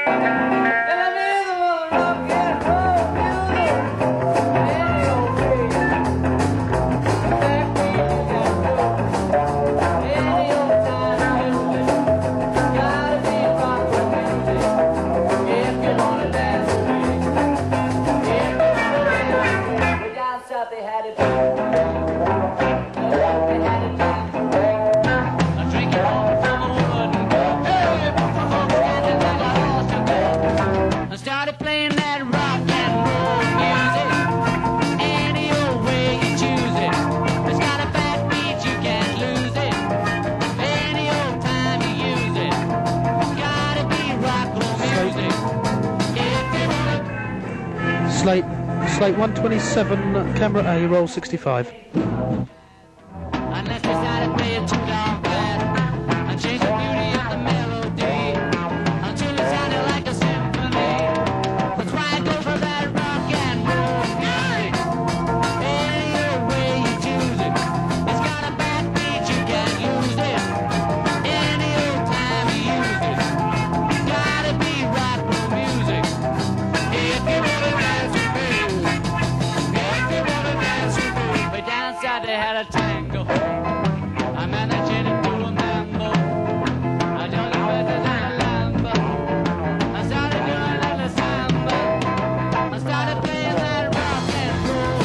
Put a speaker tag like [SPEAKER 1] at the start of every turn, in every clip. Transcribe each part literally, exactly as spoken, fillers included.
[SPEAKER 1] Slate, Slate one twenty-seven, camera A, roll sixty-five.
[SPEAKER 2] Unless they decided to play it too darn fast and change the beauty of the melody until it sounded like a symphony. That's why I go for that rock and roll music. Any old way you choose it, it's got a bad beat, you can't lose it. Any old time you use it, it's gotta be rock and roll music. If you wanna dance with me, if you wanna dance with me, but down south they had a tango. I'm in a gin and pool mambo. I don't know better than a lambo. I started doing a little samba. I started playing that rock and roll.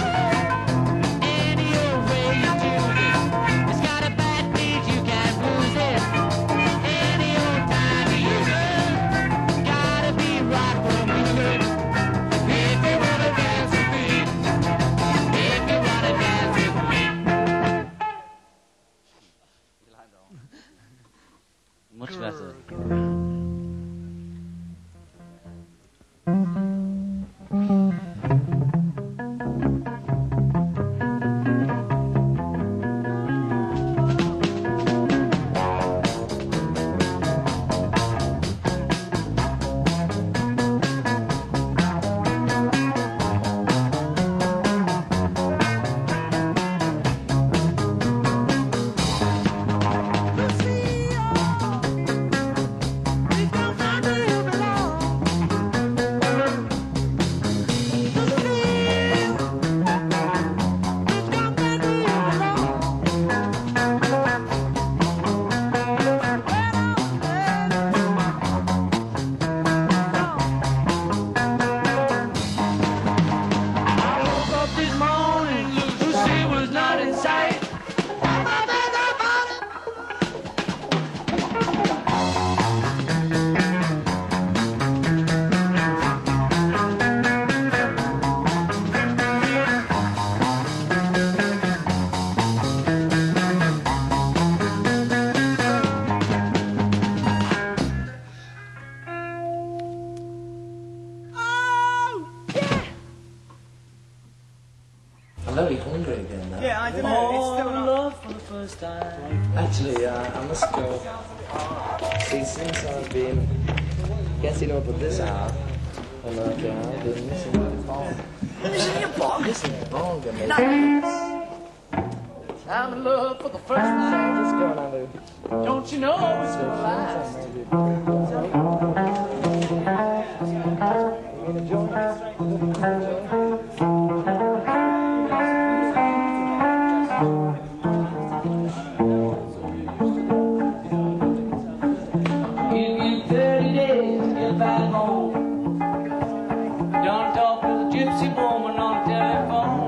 [SPEAKER 2] Any old way you choose it, it's got a bad beat, you can't lose it. Any old time you use it, gotta be rock and roll music. If you wanna dance with me, if you wanna dance with me. Much better. I woke up this morning, Lucy was not in sight.
[SPEAKER 3] I'm very hungry again now.
[SPEAKER 4] Yeah, I don't know. It's still
[SPEAKER 3] Oh,
[SPEAKER 4] not.
[SPEAKER 3] love for the first time. Actually, uh, I must go. See, since I've been getting up at this hour, and like, uh, I've been missing the bong. Missing your bong? Missing the bong, I mean. I'm in love for the first time. Just going on there. Don't you know it's gonna last? You gonna join
[SPEAKER 2] Give you thirty days to get back home. Don't talk to the gypsy woman on the telephone.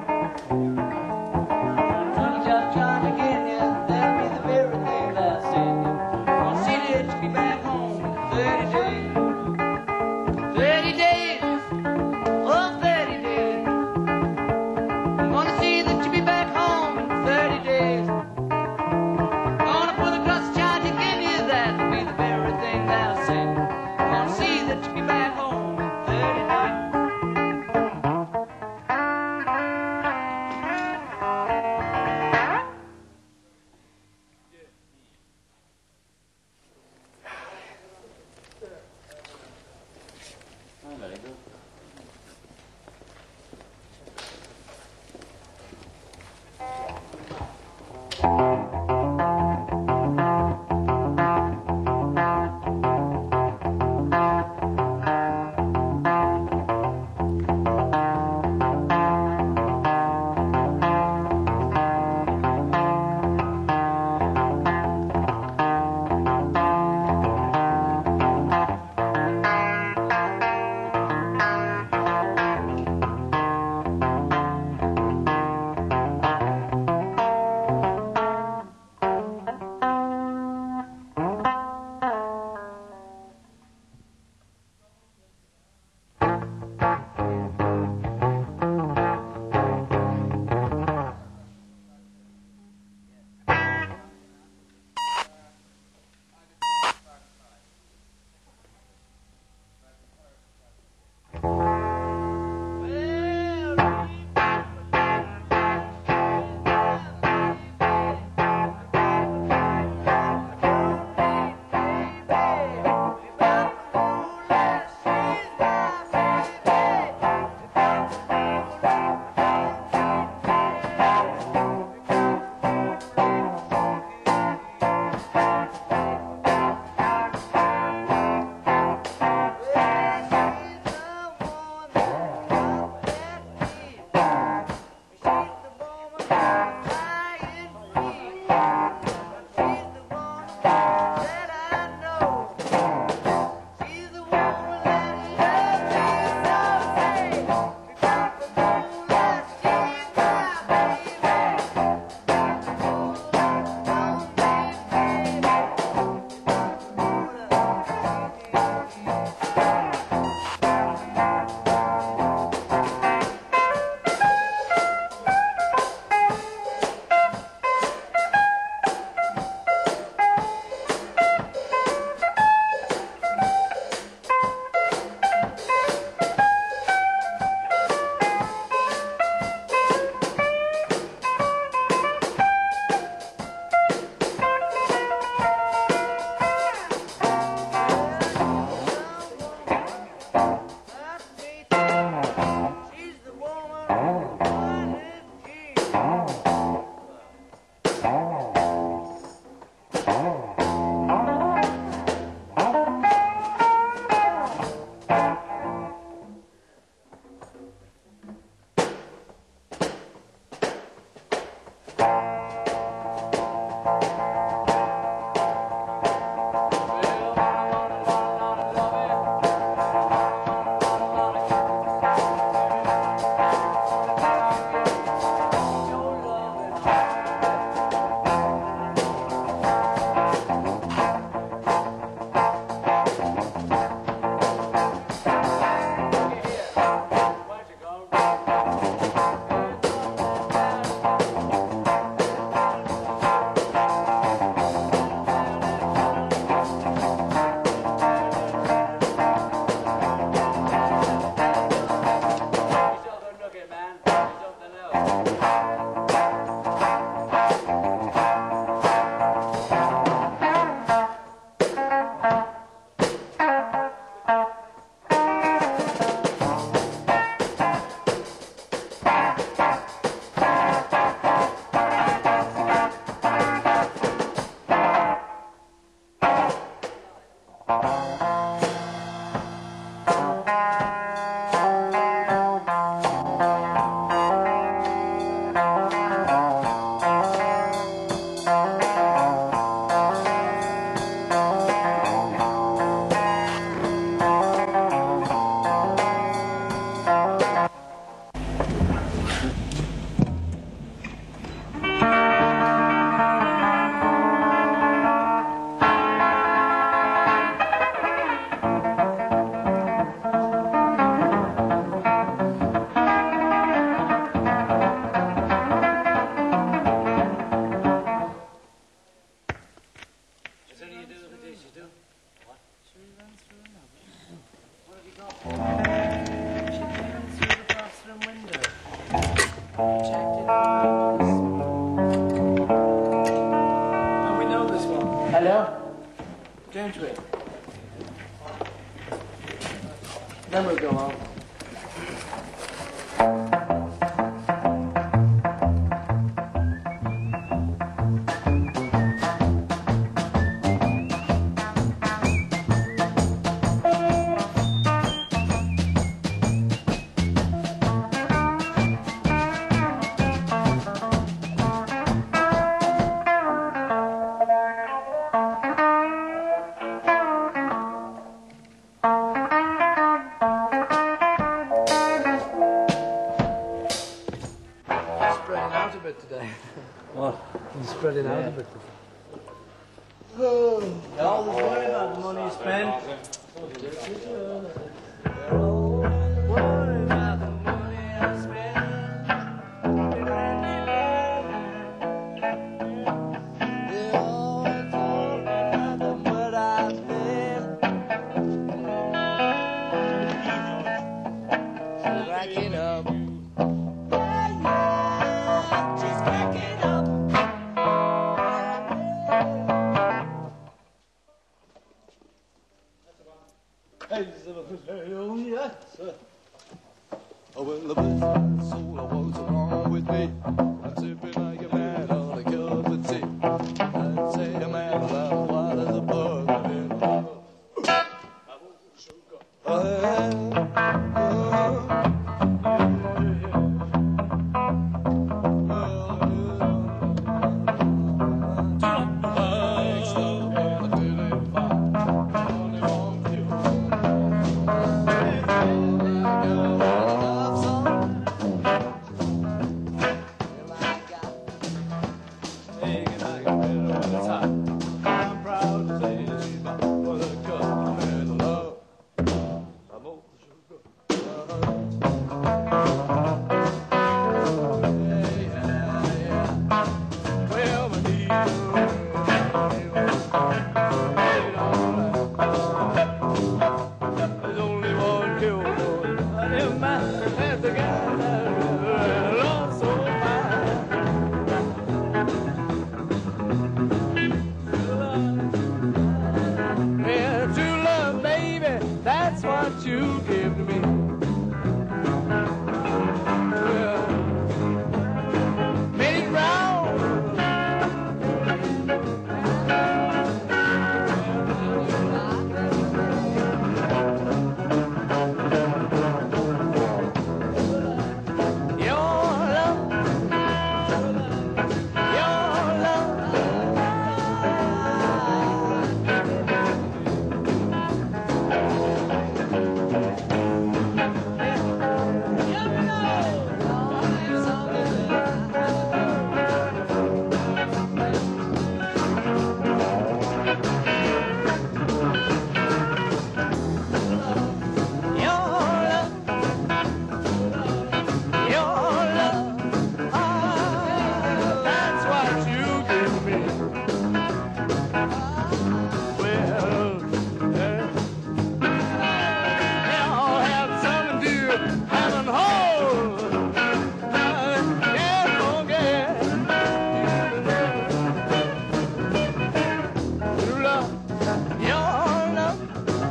[SPEAKER 2] I'm just trying to get you. That'll be the very thing that I send you. I'll see that you be back home in thirty days. thirty days. Oh, thirty days. I'm gonna see that you be back home in thirty days. Gonna put across the chart to give you that. That'll be the very thing that I send you. Gonna see that
[SPEAKER 3] Hello? Don't we? Then we'll go on. Spreading out a bit today.
[SPEAKER 1] What? I'm spreading out a bit.
[SPEAKER 3] Oh, all this worry about the money you spend. Worry about the money I spend. They're always talking about what I spend. Racking up. She's cracking up.
[SPEAKER 4] Oh, yes. Oh, well, the best soul I was along with me. I'm sipping like a man on a cup of tea. I'd say a man about white as a bug. Oh, yeah. Oh, I'm proud to say she's my for the cup and love. I'm over sugar. Yeah, yeah, yeah. Well, my knees. There's only one cure. I didn't mind that's the guy that lost so fine. Yeah, true love, baby, that's what you give to me. Yeah. Made it round. Your love, your love.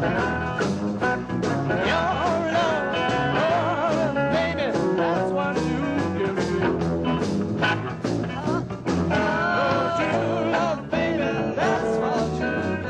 [SPEAKER 4] Your love, oh, baby, that's what you give me. Oh, true love, baby, that's what you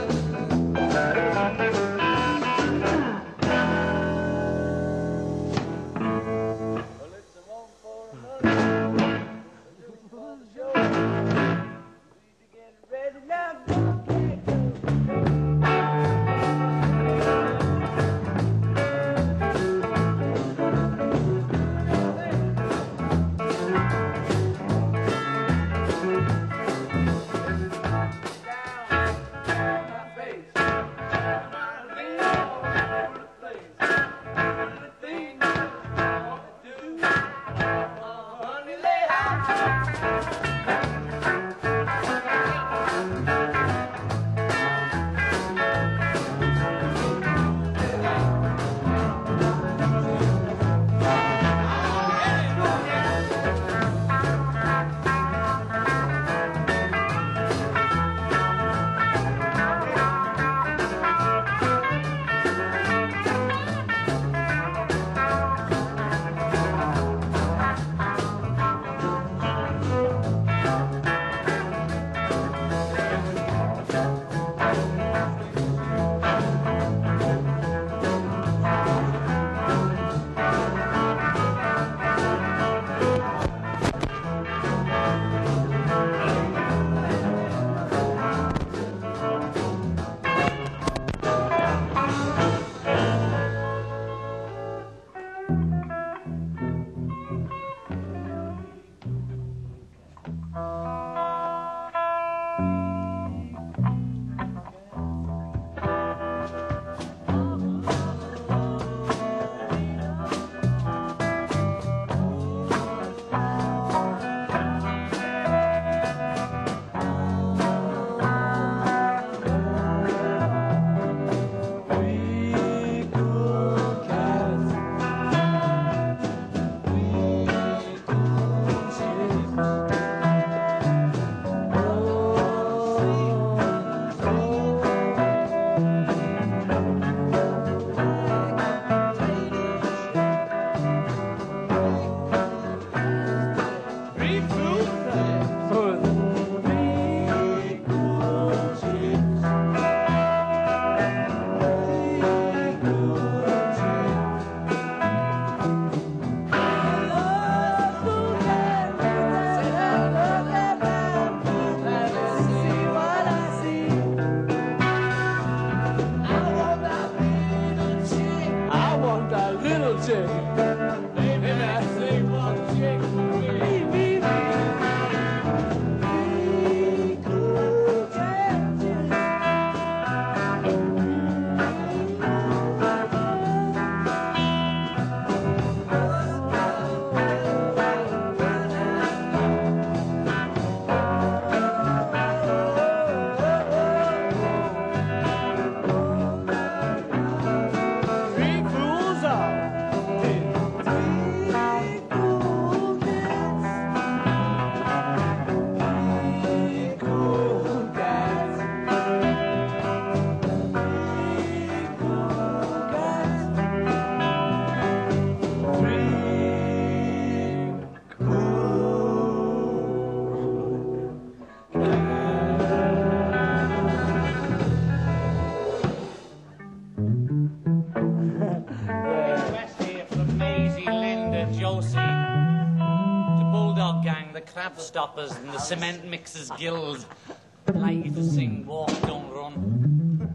[SPEAKER 2] Crab Stoppers and the Cement Mixers Guild. I'd like you to sing Walk, Don't Run.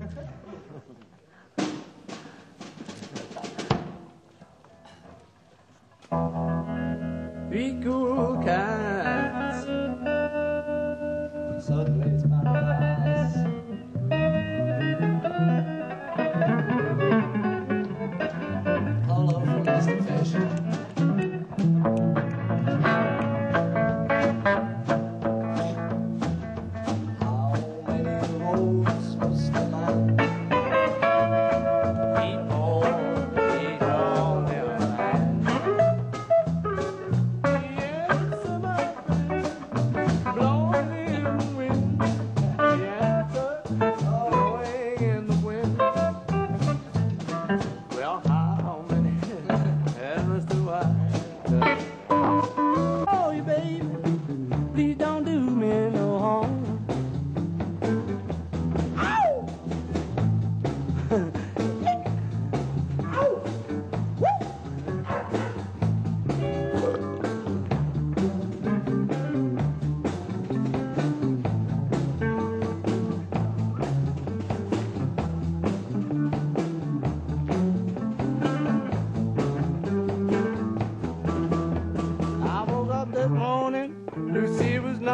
[SPEAKER 4] Be cool, cats. Suddenly it's paradise. Hello from Mister Fish.
[SPEAKER 5] Some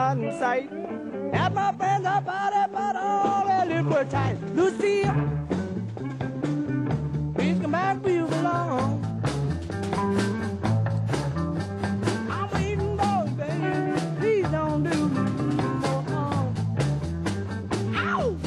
[SPEAKER 5] not in sight. Had my friends up out there, but all their lips were tight. Lucille, please come back where you belong. I'm waiting for you, baby. Please don't do no harm. Ow!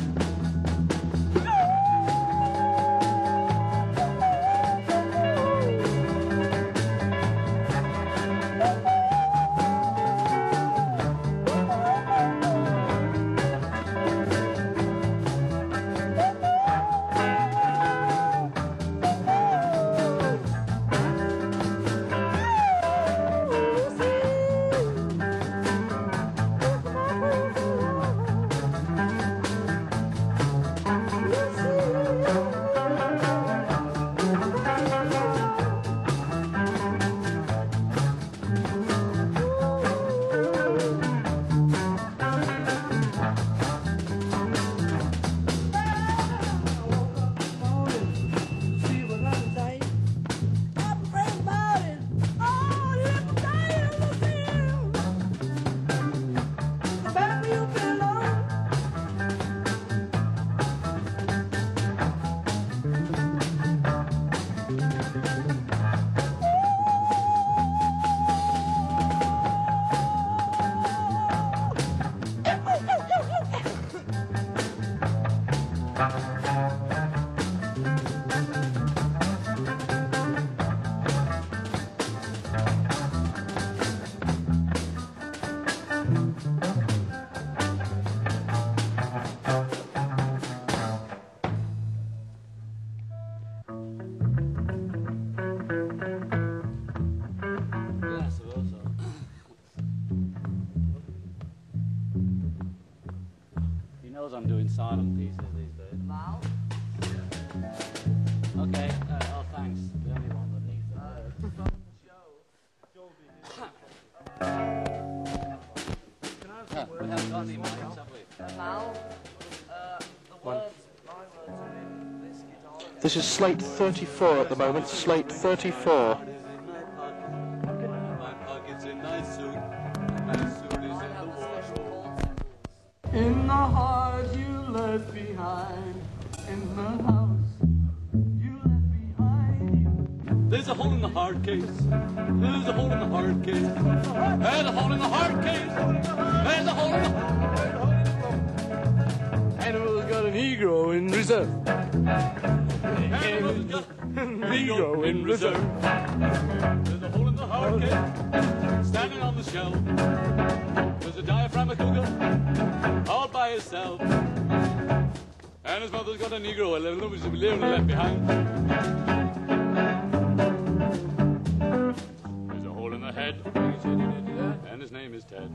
[SPEAKER 6] I'm doing silent pieces these days.
[SPEAKER 3] Now?
[SPEAKER 6] Okay, uh, oh thanks. The only one that needs that.
[SPEAKER 3] Uh, from the show.
[SPEAKER 6] Huh, we haven't got any mics, have we?
[SPEAKER 3] And now, uh, the words, my words are in this guitar.
[SPEAKER 1] This is slate thirty-four at the moment, slate thirty-four.
[SPEAKER 4] My pocket's in my suit. My suit is in the wardrobe.
[SPEAKER 5] In the heart you left behind, in the house you left behind.
[SPEAKER 4] There's a hole in the hard case. There's a hole in the hard case. There's a hole in the hard case. There's a hole in the
[SPEAKER 5] Animal's got a Negro in reserve.
[SPEAKER 4] Animal's got a Negro in reserve. There's a hole in the hard case. Standing on the shelf. There's a diaphragm cougar all by himself. And his mother's got a Negro a little left behind. There's a hole in the head. And his name is Ted.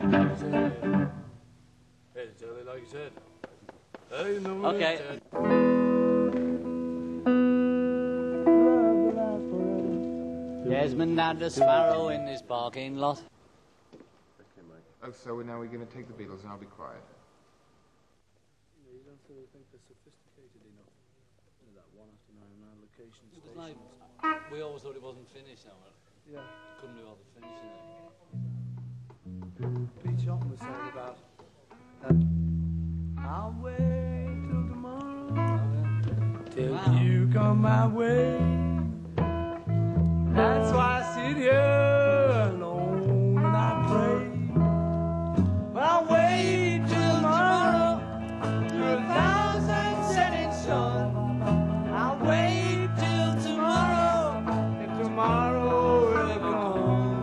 [SPEAKER 4] Hey, Charlie, like you said. Hey, no,
[SPEAKER 6] Okay.
[SPEAKER 4] Ted.
[SPEAKER 6] Desmond had a sparrow in this parking lot.
[SPEAKER 7] Oh, so now we're going to take the Beatles and I'll be quiet.
[SPEAKER 8] You don't really think they're sophisticated enough? You know, that one after nine nine location
[SPEAKER 6] It was
[SPEAKER 8] station.
[SPEAKER 6] like, we always thought it wasn't finished now.
[SPEAKER 8] Yeah.
[SPEAKER 6] Couldn't be bothered finishing it.
[SPEAKER 8] Pete Shotton was saying about that.
[SPEAKER 5] I'll wait till tomorrow till
[SPEAKER 6] Wow.
[SPEAKER 5] you come my way. That's why I sit here alone and I pray. But I'll wait till tomorrow through a thousand setting sun. I'll wait till tomorrow if tomorrow will come.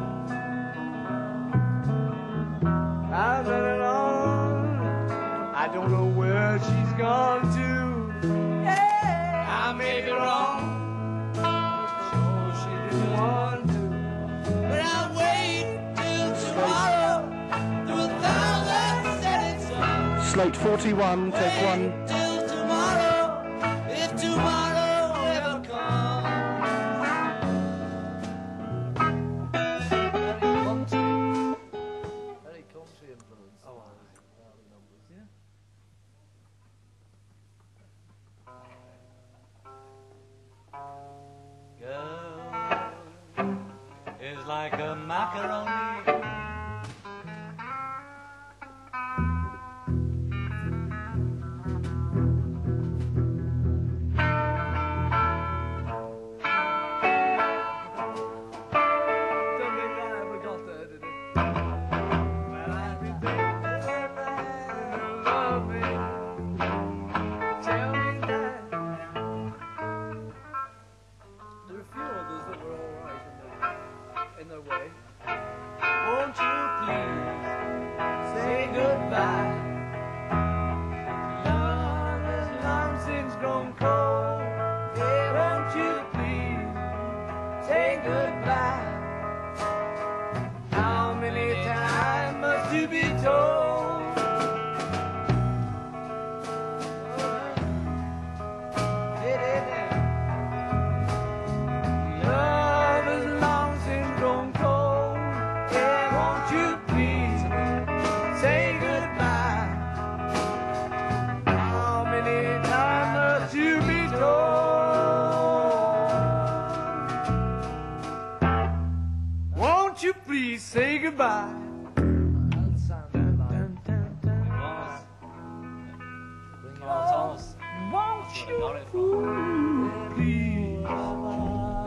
[SPEAKER 5] I've done it all. I don't know where she's gone to. Yeah, I may be wrong. Sure she didn't want to. But I'll wait till tomorrow through a thousand setting sun.
[SPEAKER 1] Slate forty-one, take one.
[SPEAKER 5] Wait till tomorrow, if tomorrow ever comes.
[SPEAKER 3] Very country. Very country influence. Oh, early numbers.
[SPEAKER 8] Yeah.
[SPEAKER 9] Girl is like a macaroni
[SPEAKER 5] goodbye.
[SPEAKER 3] That sounds
[SPEAKER 5] Dun,
[SPEAKER 3] like
[SPEAKER 5] dun, dun, dun.
[SPEAKER 6] Thomas. Bring it on, Thomas.
[SPEAKER 5] Won't
[SPEAKER 6] That's
[SPEAKER 5] you
[SPEAKER 6] where I got it from.
[SPEAKER 5] please?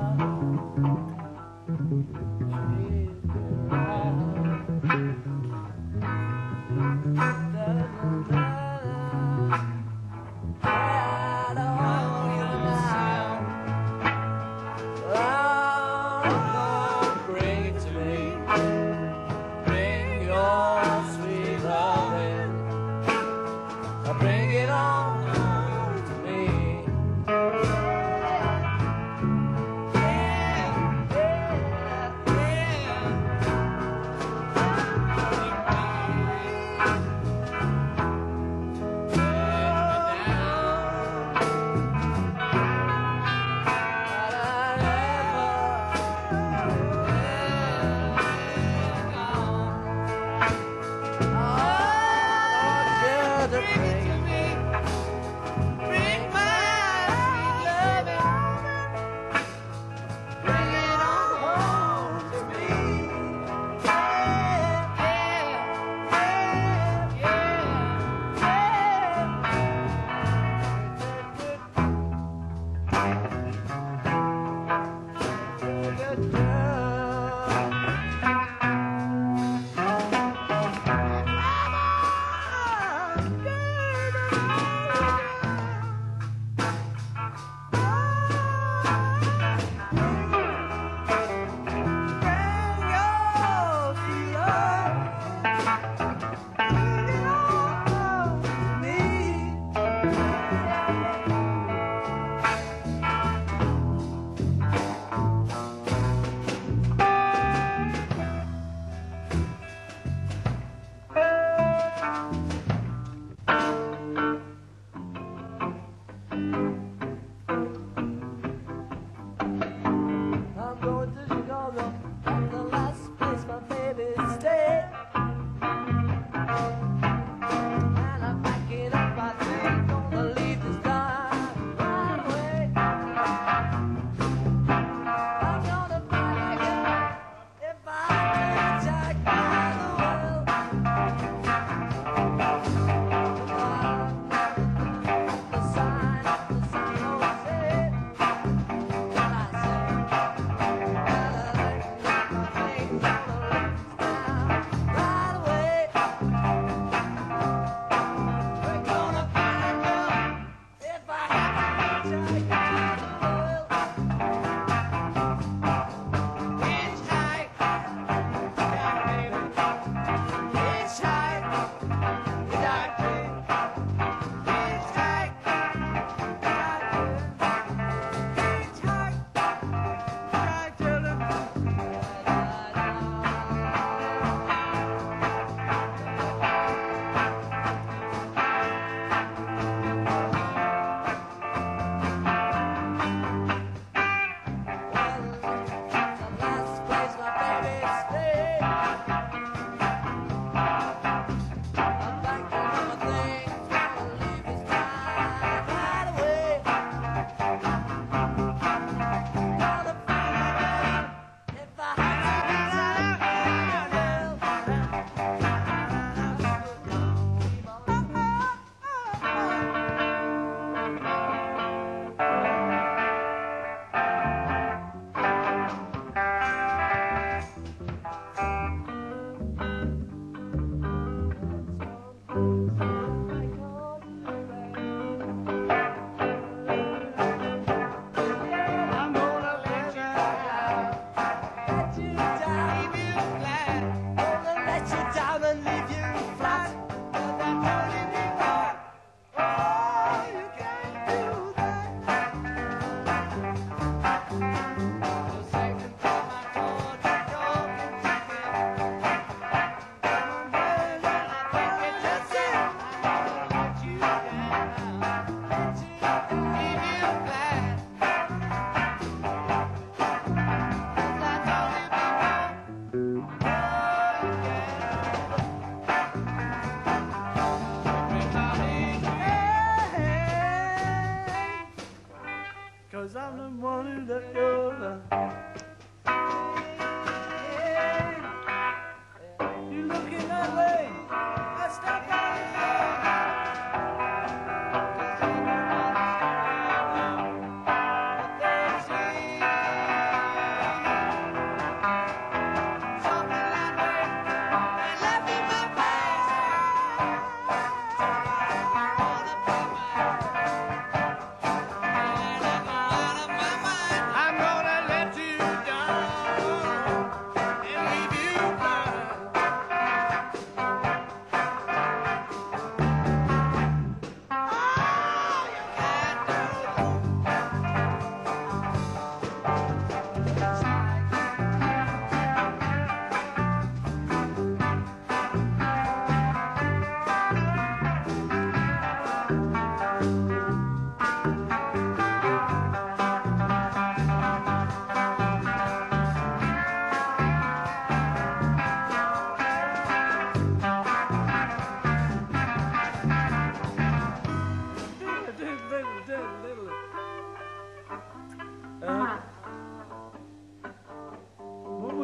[SPEAKER 6] Bring it to me. Bring your sweet loving. Bring it on to me.
[SPEAKER 3] I'm going to Chicago, that's the last place my baby stayed. And I'm packing up, I think, gonna leave this time right away. I'm gonna find a girl if I hitchhike by the world. The sign of the San Jose. What I say.
[SPEAKER 5] Cause I'm the one who let you love.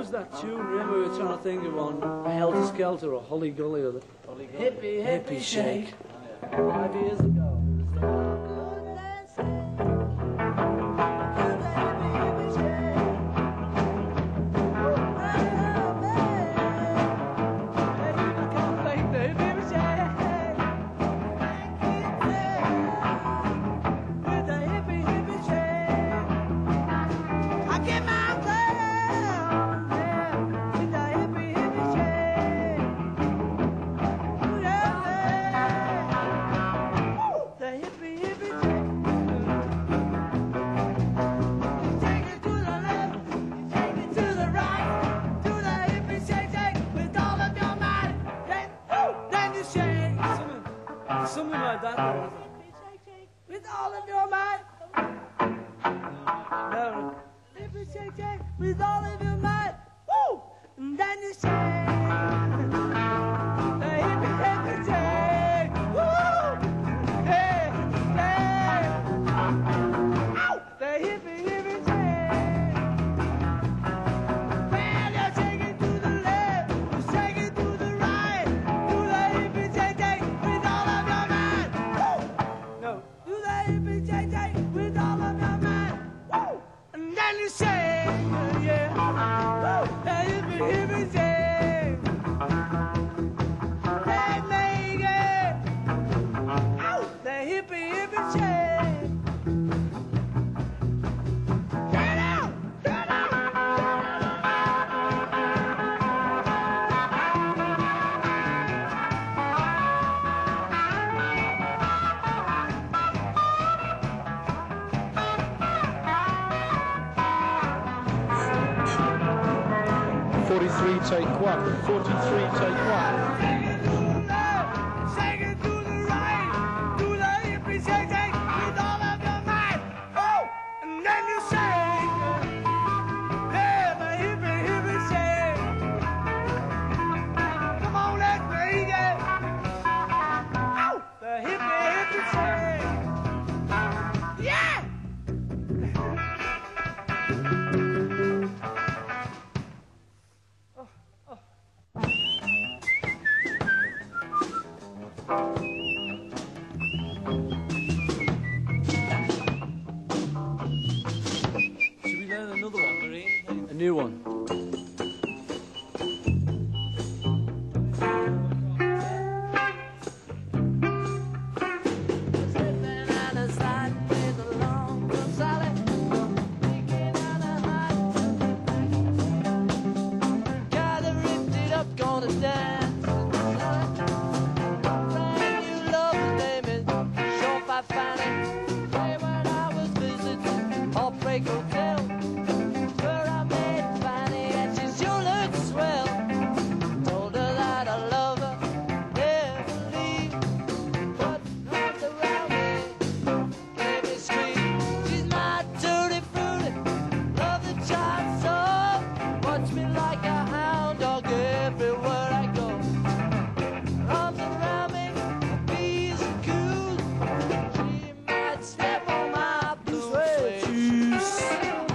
[SPEAKER 8] was that tune? Remember we were trying to think of one, Helter Skelter or Holly Gully or the Hippie Hippie Shake. Five years ago. Something like that. With all of your might. No. With all of your might. Woo! And then you shake. The hippie hippie shake. Woo! Hey, hey. Ow! The hippie hippie shake. Well, you shake it to the left. You shake it to the right. Do the hippie shake shake with all of your might. Woo! No. Do the hippie shake shake with all of your might. Woo! And then you shake. Yeah. Woo! The hippie hippie shake. They make it. Ow! The hippie hippie shake. Get out! Get out!
[SPEAKER 1] forty-three, take one. forty-three, take one.
[SPEAKER 5] Shake it to the left, shake it to the right, do the hippie shake shake with all of your might. Oh, and then you shake, yeah, the hippie hippie shake. Come on, let's make it. Ow, the hippie hippie shake. Yeah.
[SPEAKER 8] Should we learn another one, Marine? A new one.
[SPEAKER 2] Slipping out of sight with a long Gonzales, taking out a hot. Guy that ripped it up, gonna dance. Brand new love, his name is Sean Five Fanning. Hey, when I was visiting Heartbreak Hotel, where I met Fanny and she sure looked swell. Told her that I love her, never leave. But arms around me, gave me scream. She's my tutti frutti, love the child so. Watch me like a hound dog everywhere I go. Arms around me, peace and cool. She might step on my blue suede shoes.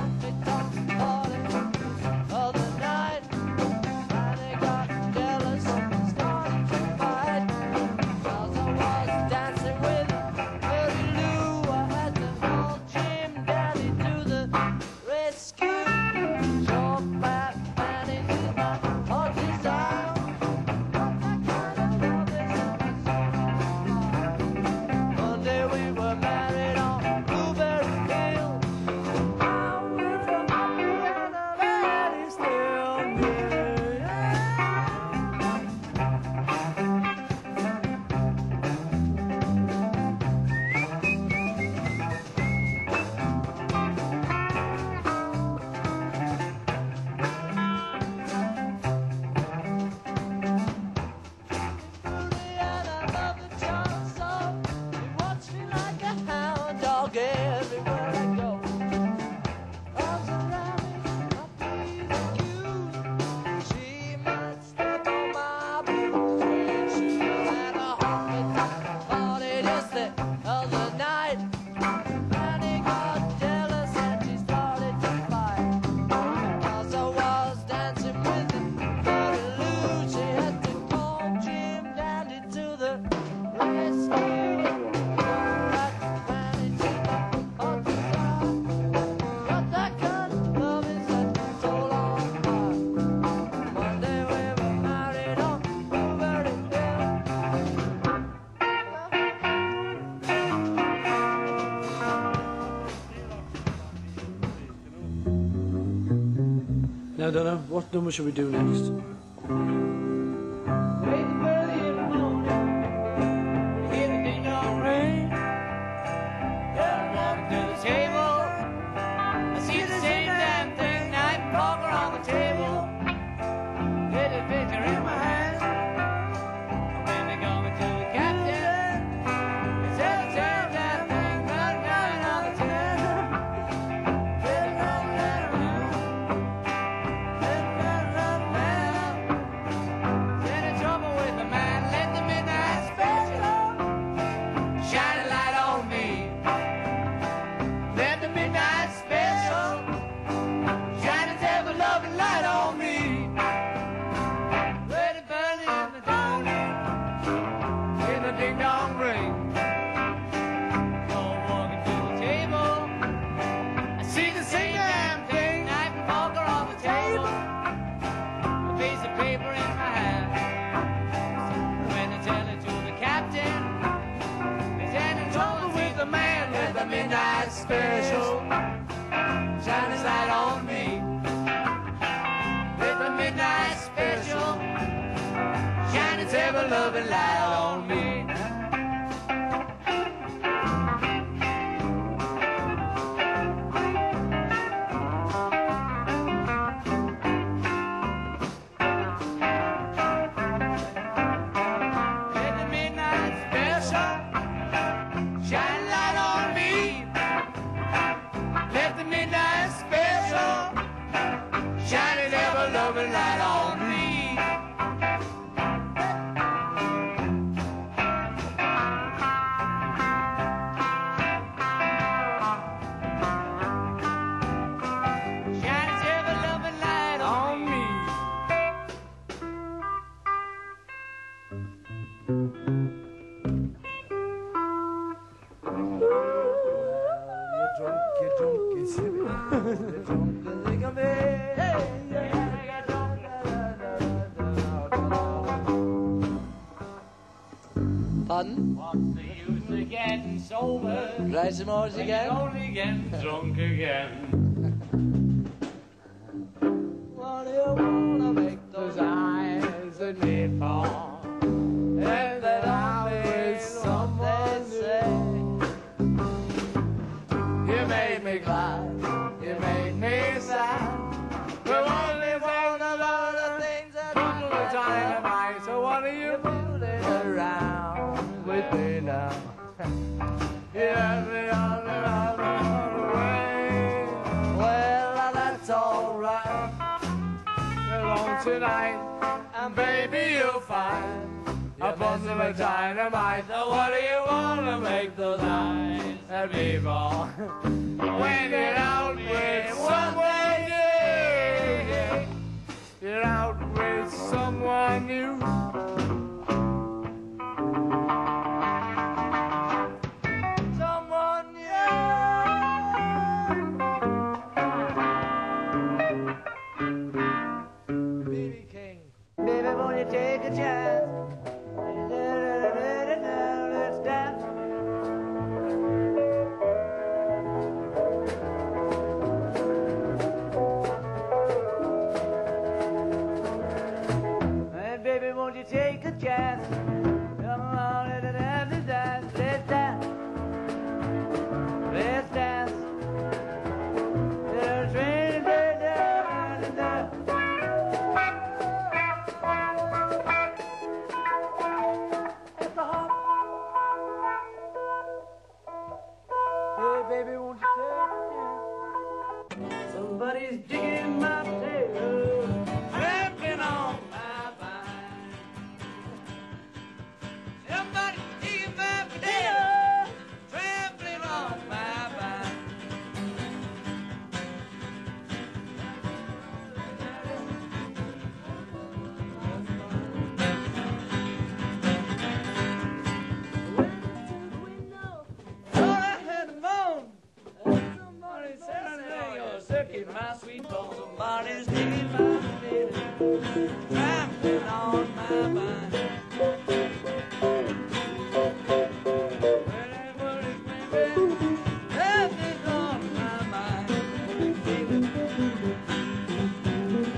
[SPEAKER 5] Now, Donna, what number should we do next?
[SPEAKER 8] Special, shining light on me. With the midnight special, shining ever loving light on me.
[SPEAKER 3] Pardon?
[SPEAKER 2] What's the use of getting sober?
[SPEAKER 3] Try some more again.
[SPEAKER 2] Only getting drunk again.
[SPEAKER 8] What do you wanna make those eyes that need for? And that I'm with someone say, you made me glad, you made me sad. We only found a lot of things that people are dynamite. So what are you fooling around with me now? You have me on the other way. Well, that's alright. Alone tonight, and baby, you'll find a bunch of dynamite. So what do you wanna make those eyes at me for? When you're out with someone new, you're out with someone new. Someone new. B B King. Baby, won't you take a chance? Let's dance. Hey, baby, won't you take a chance? Come on, let's dance, let's dance, let's dance. Let's dance. Let's rain, let's dance, let's dance. It's a hop. Hey, baby, won't you take a chance? Somebody's digging my tail, trampling on my vine. Somebody's digging my potato, trampling on my vine. Thought I had a moan. Somebody said you're sucking my sweet bone. Somebody's digging my potato, trampling on my vine. Well, that's what it's been. Trampling on my mind.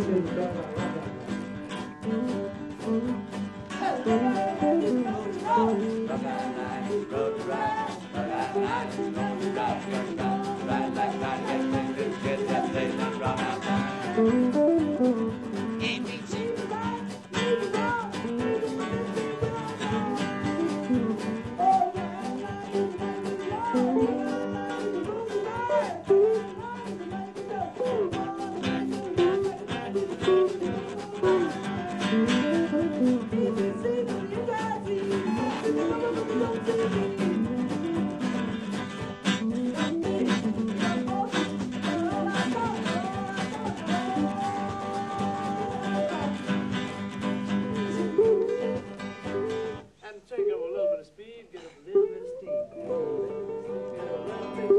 [SPEAKER 5] And take up a little bit of speed, get up a little bit of steam. Get a little bit of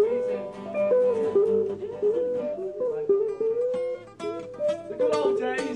[SPEAKER 5] grease and- The good old days.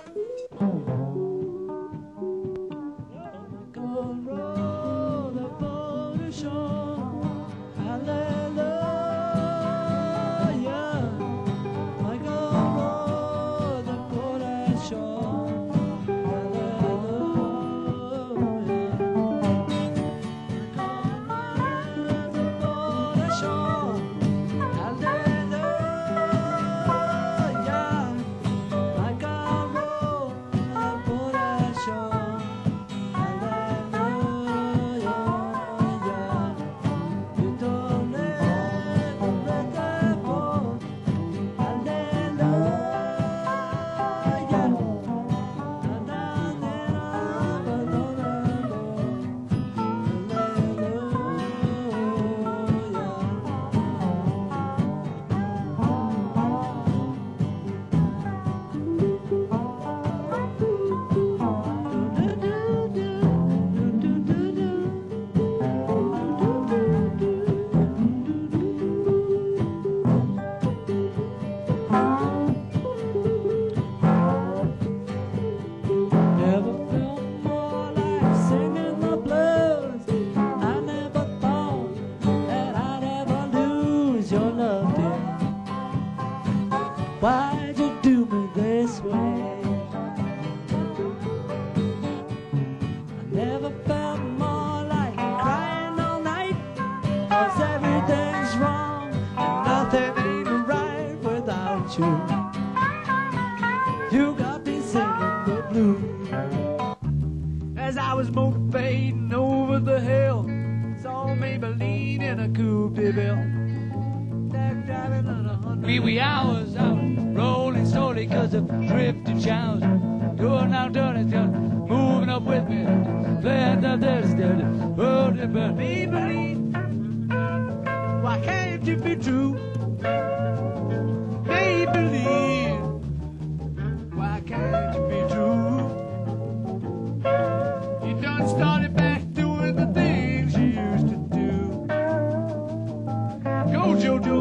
[SPEAKER 8] Why'd you do me this way? I never felt more like crying all night, 'cause everything's wrong and nothing ain't right without you. You got me singing the blues. As I was motivating over the hill, saw Maybelline in a coupe de ville. Driving on a hundred
[SPEAKER 6] Wee wee hours, I was rolling slowly 'cause of drifting showers. Doing out dirty, just moving up with me, playing the dirty, dirty, dirty, dirty.
[SPEAKER 8] Maybelline, why can't you be true? Maybelline, why can't you be true? You done started back doing the things you used to do. Go, Jojo.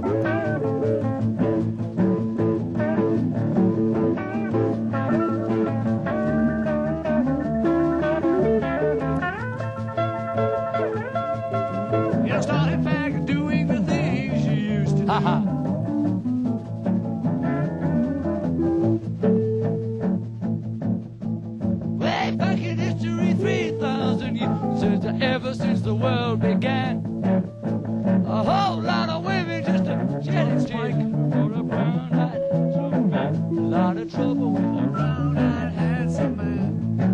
[SPEAKER 8] You started back doing the things you used to do.
[SPEAKER 6] Ha ha. Way back in history, three thousand years, since ever since the world began. A whole lot of women just a shedding stick for a brown-eyed handsome man. A lot of trouble with a brown-eyed handsome man.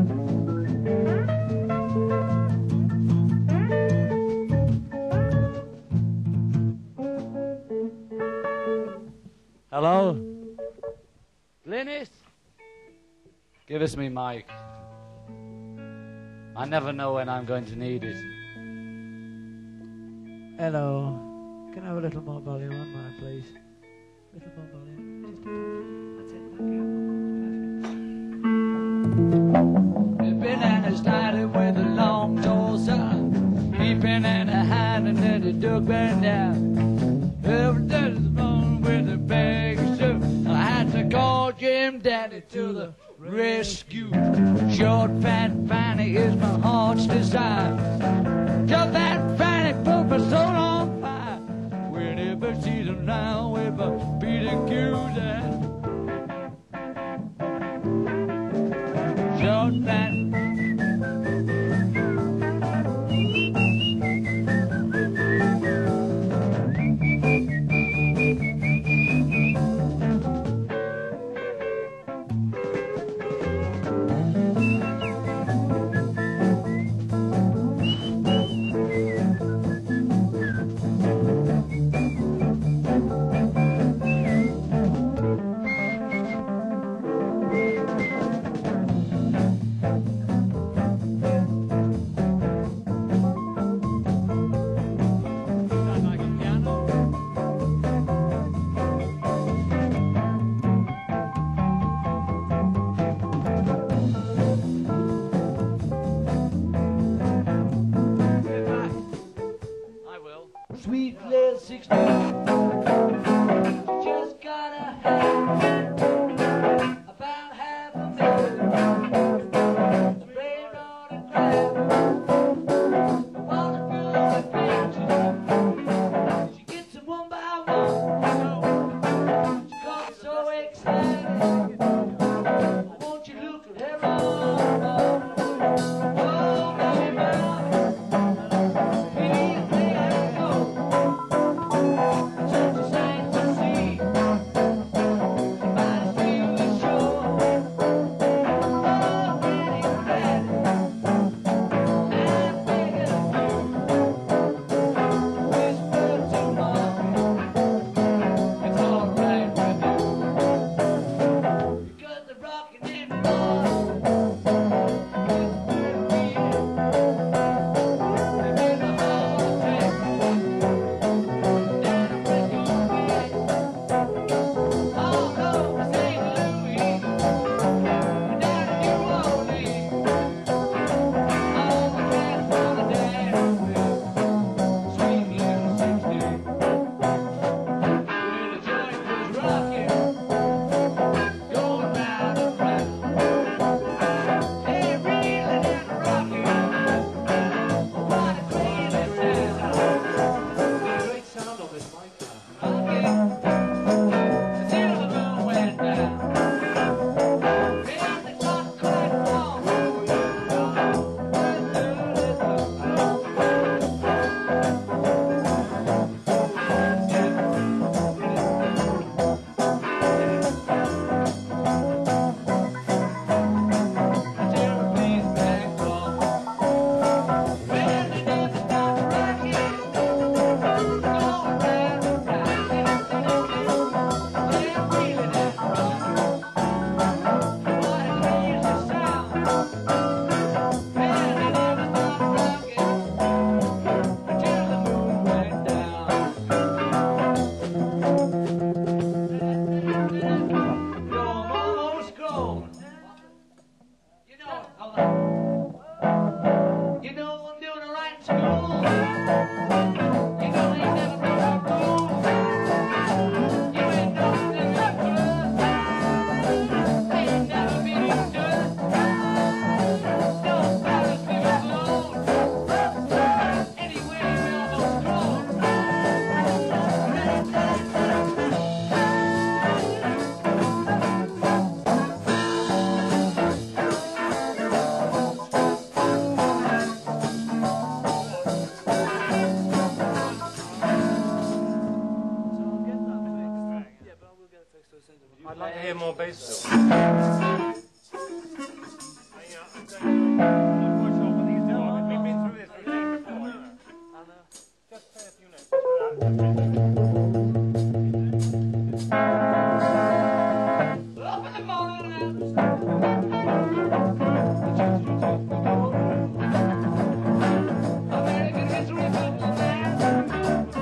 [SPEAKER 6] Hello? Glynis? Give us me mic. I never know when I'm going to need it.
[SPEAKER 8] Hello. Can I have a little more volume on mine, please? Little more volume. Just a touch. That's it. Thank you.
[SPEAKER 6] Peeping and it started with a long tall son. Peeping and a hand and then the dog bent down. Every day was born with a bag of soup. I had to call Jim Daddy to the rescue. Short fat Fanny is my heart's desire. Just that Fanny put my soul on fire. Whenever she's around with a beating cues and short back. Sweet little sixteen, just got a hat, about half a million, sprayed on a crab. I wanna feel the pictures, she gets them one by one, she got so excited, won't you look at her arm, oh baby.
[SPEAKER 9] I'd like to hear more bass.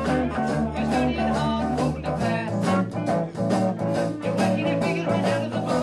[SPEAKER 6] You're working your fingers right out of the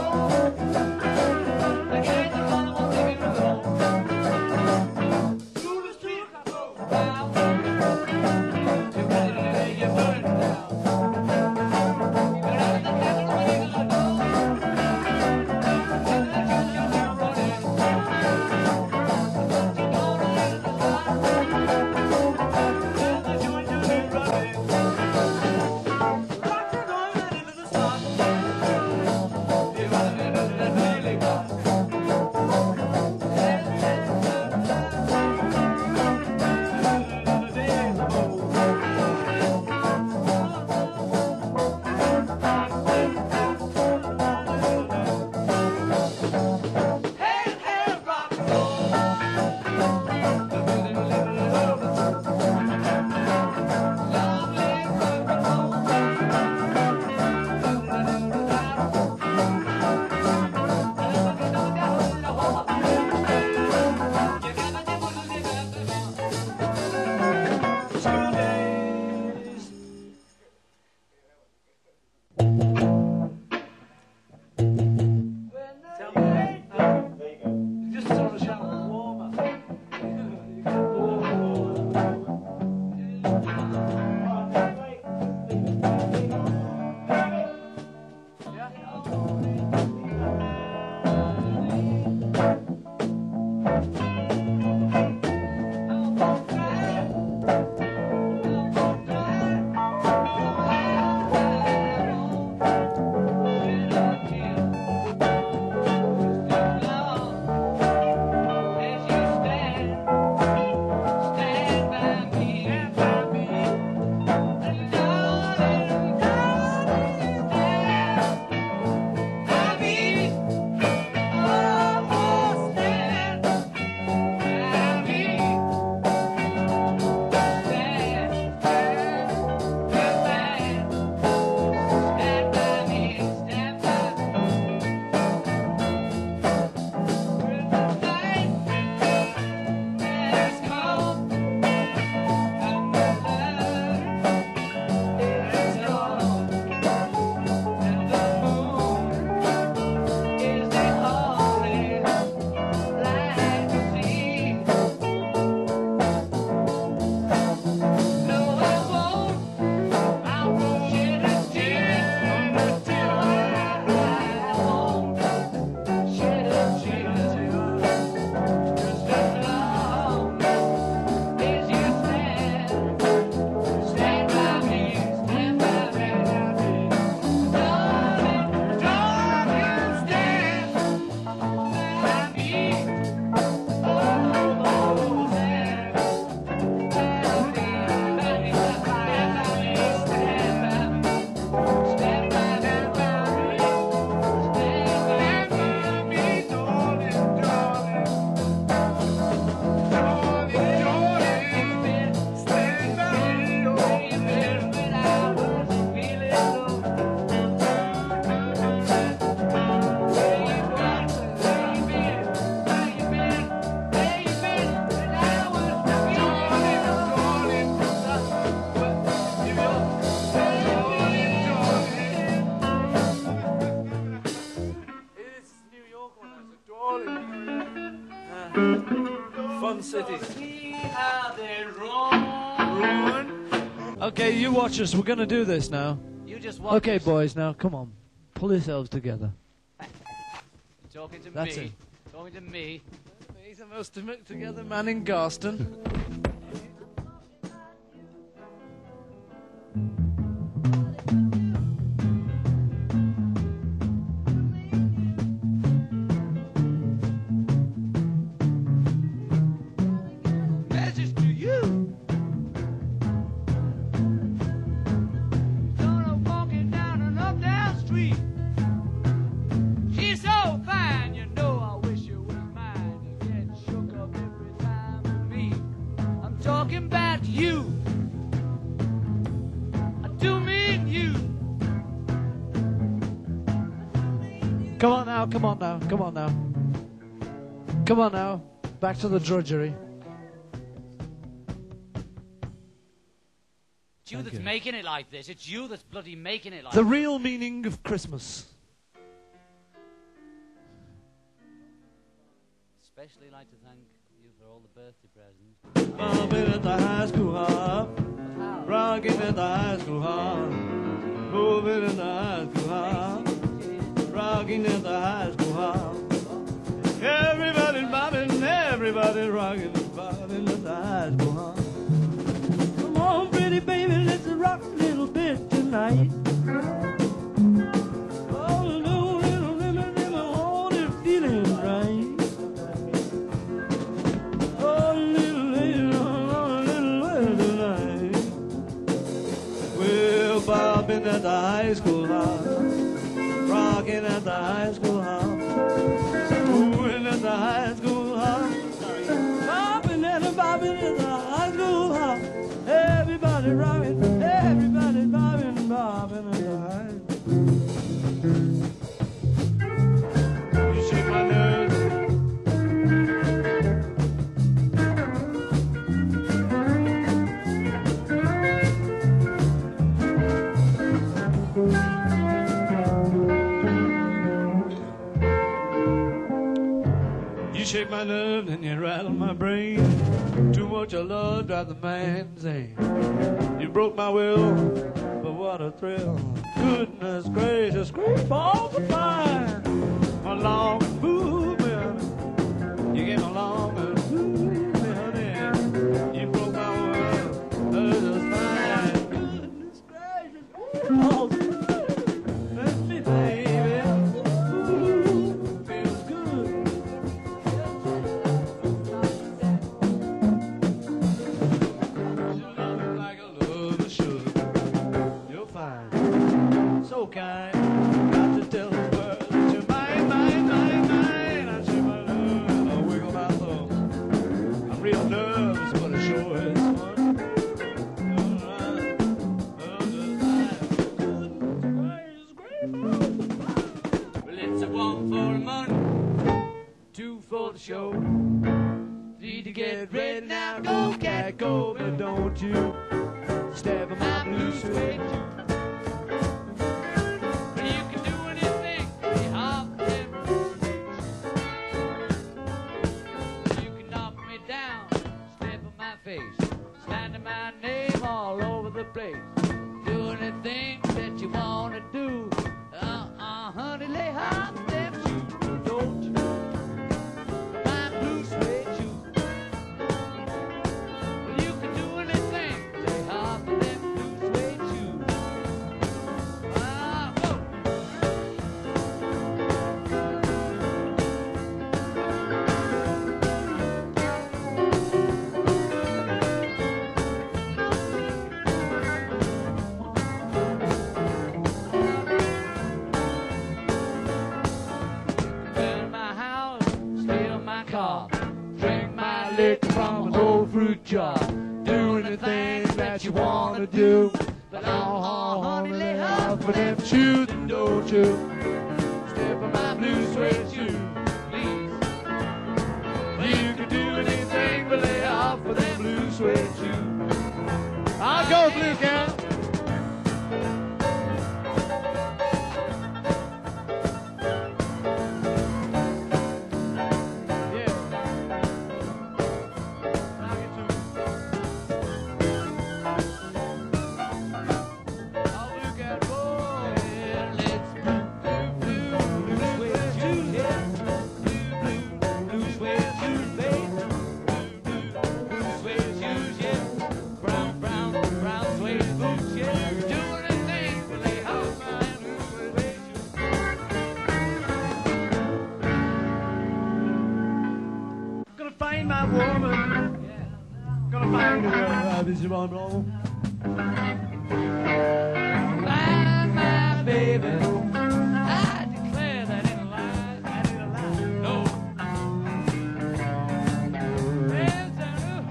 [SPEAKER 9] Fun City.
[SPEAKER 6] See how they run.
[SPEAKER 5] Okay, you watch us. We're gonna do this now.
[SPEAKER 6] You just watch.
[SPEAKER 5] Okay,
[SPEAKER 6] us.
[SPEAKER 5] boys, now come on, pull yourselves together.
[SPEAKER 6] Talking to
[SPEAKER 5] That's
[SPEAKER 6] me.
[SPEAKER 5] it.
[SPEAKER 6] Talking to me.
[SPEAKER 5] He's the most together man in Garston.
[SPEAKER 6] Message to you. Gonna walking down an up down street. She's so fine, you know I wish you was mine. You get shook up every time we meet. I'm talking about you. I do mean you.
[SPEAKER 5] Come on now, come on now, come on now. Come on now, back to the drudgery.
[SPEAKER 6] It's you
[SPEAKER 5] Thank
[SPEAKER 6] that's
[SPEAKER 5] you.
[SPEAKER 6] making it like this. It's you that's bloody making it like
[SPEAKER 5] The
[SPEAKER 6] this.
[SPEAKER 5] real meaning of Christmas.
[SPEAKER 6] Especially like to thank you for all the birthday presents.
[SPEAKER 5] Bobbing at the high school hop, rocking at the high school hop, moving at the high school hop, rocking at the high school hop. Everybody bobbing, everybody rocking, bobbing at the high school hop. Come on, pretty baby, let's rock a little bit tonight. Oh, little, little, little, little, all the feeling right. Oh, little, little, little, little tonight. We're bobbing at the high school hop, rocking at the high school hop, moving at the high school hop, bobbing at the bobbing at the high school hop. Everybody rocking, everybody bobbing, bobbing at the high school. You shake my nerves. You shake my nerves and you rattle my brain. Too much of love drives the man insane. You broke my will, but what a thrill. Goodness gracious, great balls of fire. My long movement, you get my long movement in. You broke my world, but it's fine. Goodness gracious, great balls of fire. Let me, baby. Ooh, feels good. Like a lover should. You're fine, so kind. Got to tell the world that you're mine, mine, mine, mine. I shake my love, I wiggle my thumb. I'm real nervous, but it sure is fun. Alright,
[SPEAKER 6] Well, it's a one for a month, two for the show, three to get ready now. Go, cat, go, but don't you step on my blue suede shoe. Well, you can do anything, you hop them you can knock me down, step on my face, standing my name all over the place. Do anything that you wanna do. Uh-uh, honey, lay hop them shoes, don't you? My blue suede shoes. Well, you can do anything, lay hop them blue suede shoes. Ah, whoa. Build my house, steal my car, drink my liquor from an old fruit jar. Do anything that you wanna do, but oh, honey, lay off for them shoes, and don't you step on my blue suede shoes, please. You can do anything but lay off for them blue suede shoes. I'll go, Blue Cat. Yeah.
[SPEAKER 5] find my woman. Gonna find her. Uh, this is my problem.
[SPEAKER 6] Find my baby. I declare that ain't a lie. That ain't a lie. No. Well, Santa.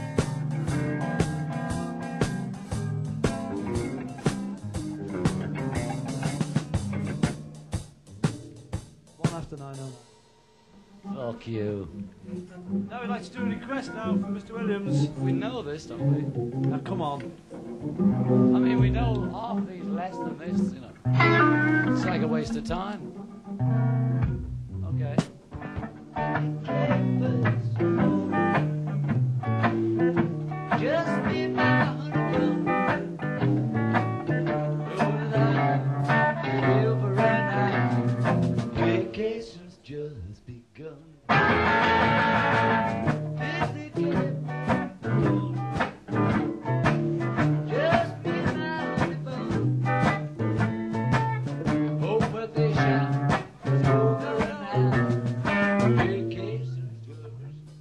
[SPEAKER 5] One after nine, oh.
[SPEAKER 6] Fuck you.
[SPEAKER 5] Now we'd like to do a request now from Mister Williams.
[SPEAKER 6] We know this, don't we?
[SPEAKER 5] Now come on.
[SPEAKER 6] I mean, we know half of these less than this, you know. It's like a waste of time. Okay.
[SPEAKER 2] Just be my honeymoon.
[SPEAKER 6] Over and out. Vacation's just begun.
[SPEAKER 2] Just be my honeymoon.
[SPEAKER 6] Over the shine. Over and out. Vacation's just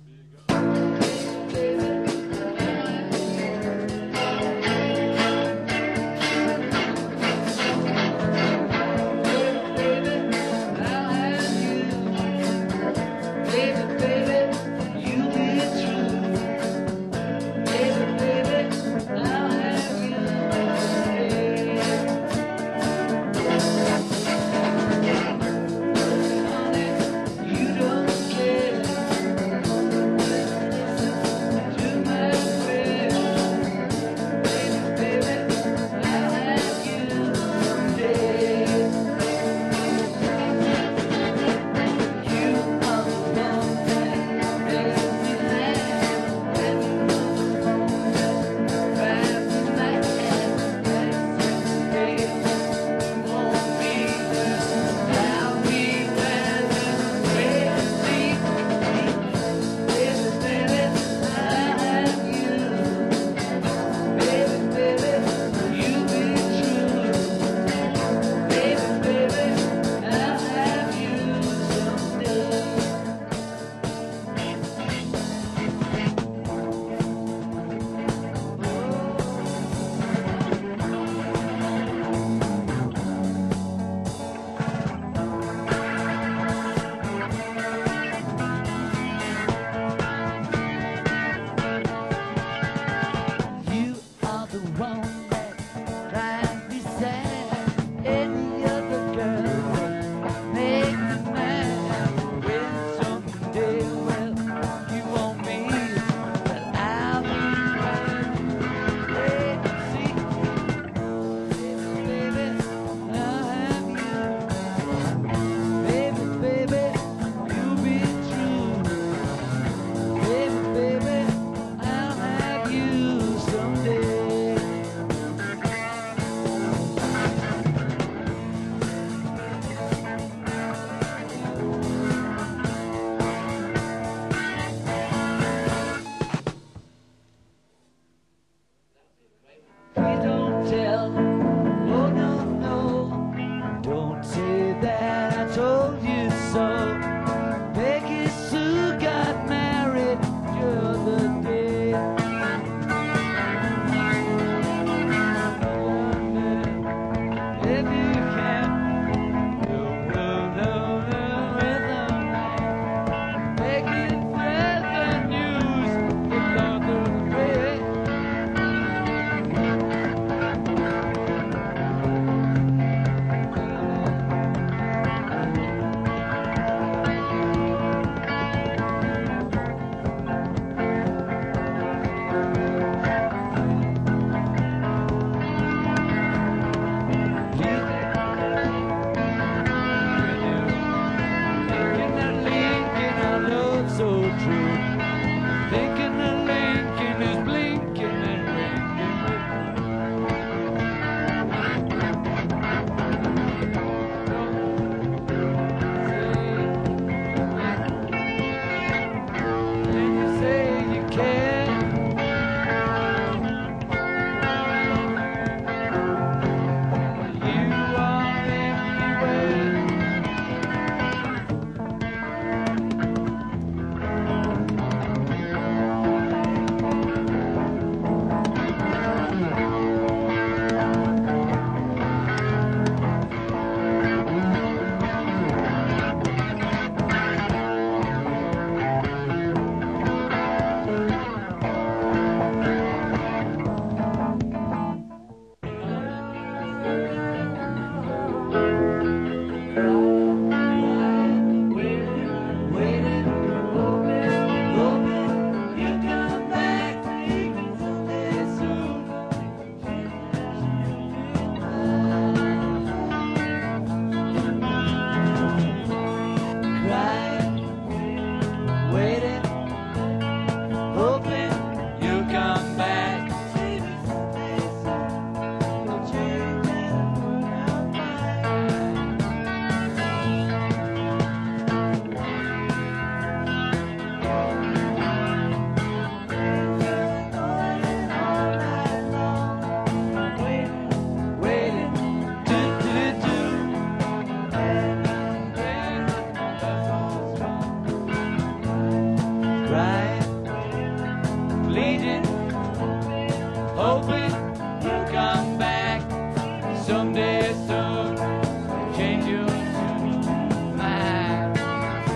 [SPEAKER 2] Baby, baby, you be true. Baby, baby, I'll have you. Honey, you don't care. Listen to my prayer. Baby, baby, I'll have you someday. You are the one that makes me laugh. When you drive me mad, baby, you want me to I'll be running crazy. Baby, baby, I'll have you. Baby, baby, you be true. Baby, baby, I'll have you someday. You are the one that drives me sad. Any other girl make me mad. When someday, well, you want me, but I'll be running crazy. Baby, baby, I'll have you. Baby, baby, you be true. Baby, baby, I'll have you someday. Please don't tell, oh no, no, don't say that I told you so. Peggy Sue got married the other day. If you can, no, no, no, no, rhythm man. Peggy spread the news, the London way. Thinking that Lincoln I love so true. Thinking that Lincoln is blinking and winking. And you say you care. You are everywhere.
[SPEAKER 6] crying, bleeding, hoping you'll come back someday soon, change your mind.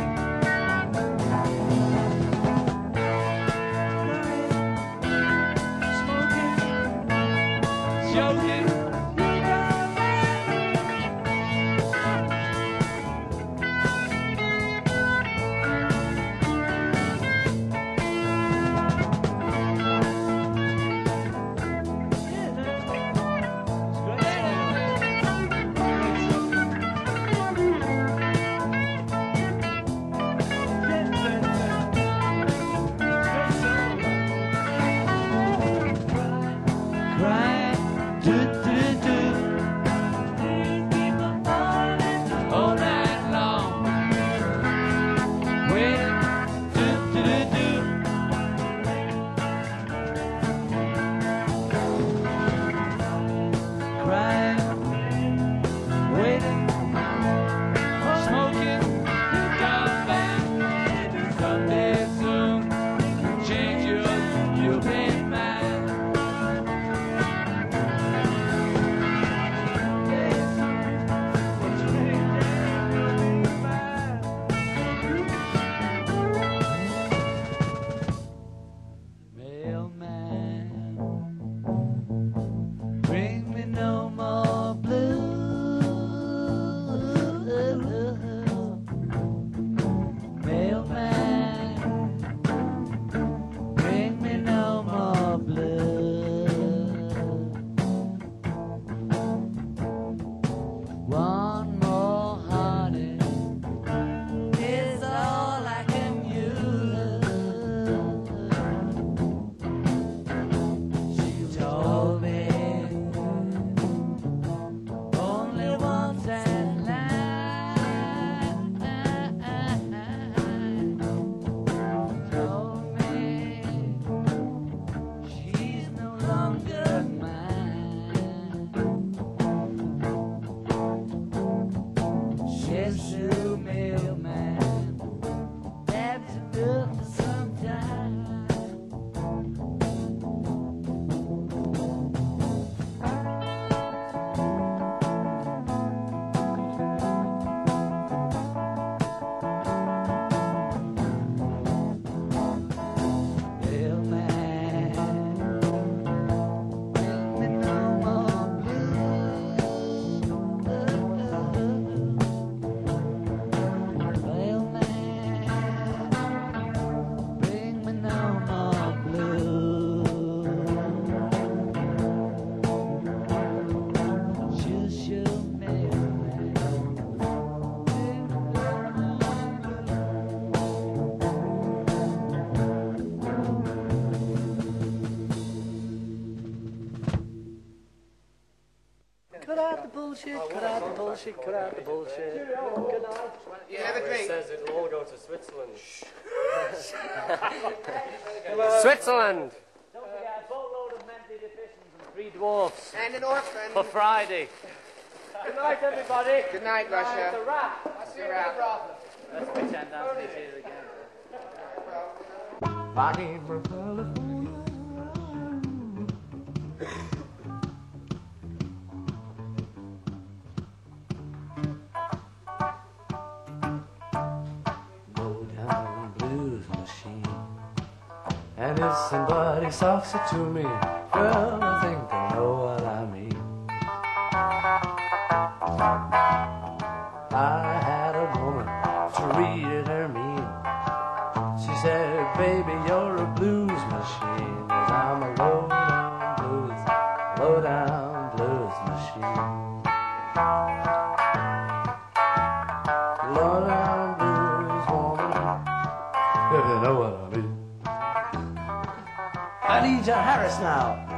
[SPEAKER 6] Smoking, joking.
[SPEAKER 9] Cut out the bullshit, cut out the bullshit, cut out the bullshit. Good night.
[SPEAKER 10] You have a drink.
[SPEAKER 9] It says it'll all go to Switzerland. Switzerland!
[SPEAKER 6] Don't forget a boatload of mentally deficients and three dwarfs
[SPEAKER 10] And an orphan.
[SPEAKER 6] for Friday. Good night, everybody.
[SPEAKER 10] Good night, Russia.
[SPEAKER 6] It's a wrap.
[SPEAKER 10] That's a wrap.
[SPEAKER 6] Let's pretend Anthony's here again.
[SPEAKER 5] Body from California. Motown blues machine. And if somebody talks it to me, girl, I think they know what I mean. I had a woman treated her mean. She said, baby, you're a blues machine. 'Cause I'm a low-down blues, low-down blues machine. Low-down blues woman, if you know what I mean. Anita Harris now.